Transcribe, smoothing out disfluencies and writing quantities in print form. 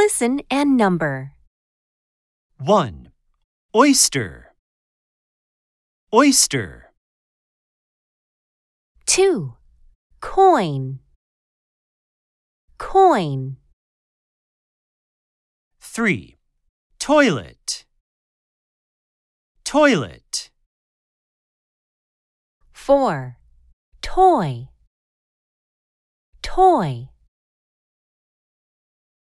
Listen and number. 1. Oyster. Oyster. 2. Coin. Coin. 3. Toilet. Toilet. 4. Toy. Toy.